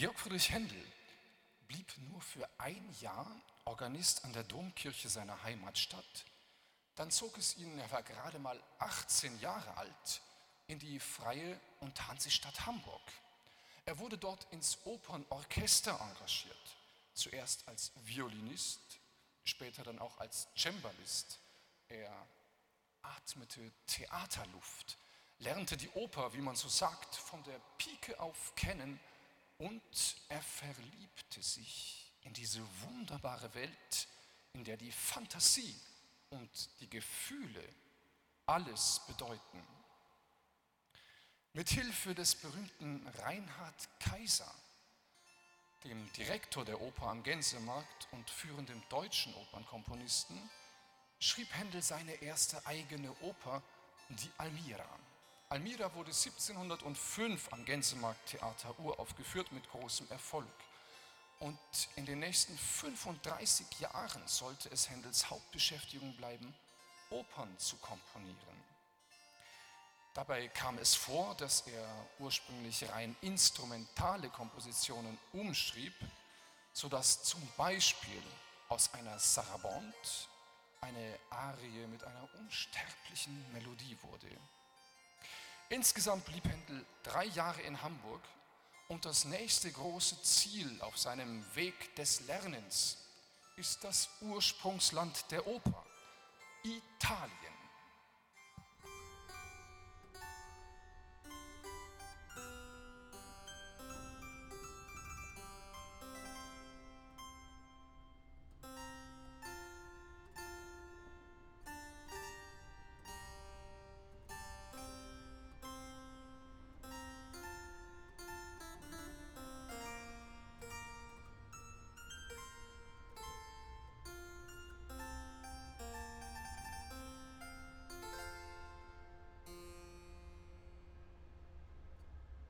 Georg Friedrich Händel blieb nur für ein Jahr Organist an der Domkirche seiner Heimatstadt. Dann zog es ihn, er war gerade mal 18 Jahre alt, in die Freie und Hansestadt Hamburg. Er wurde dort ins Opernorchester engagiert, zuerst als Violinist, später dann auch als Cembalist. Er atmete Theaterluft, lernte die Oper, wie man so sagt, von der Pike auf kennen und er verliebte sich in diese wunderbare Welt, in der die Fantasie und die Gefühle alles bedeuten. Mit Hilfe des berühmten Reinhard Kaiser, dem Direktor der Oper am Gänsemarkt und führendem deutschen Opernkomponisten, schrieb Händel seine erste eigene Oper, die Almira. Almira wurde 1705 am Gänsemarkttheater uraufgeführt mit großem Erfolg. Und in den nächsten 35 Jahren sollte es Händels Hauptbeschäftigung bleiben, Opern zu komponieren. Dabei kam es vor, dass er ursprünglich rein instrumentale Kompositionen umschrieb, sodass zum Beispiel aus einer Sarabande eine Arie mit einer unsterblichen Melodie wurde. Insgesamt blieb Händel 3 Jahre in Hamburg und das nächste große Ziel auf seinem Weg des Lernens ist das Ursprungsland der Oper, Italien.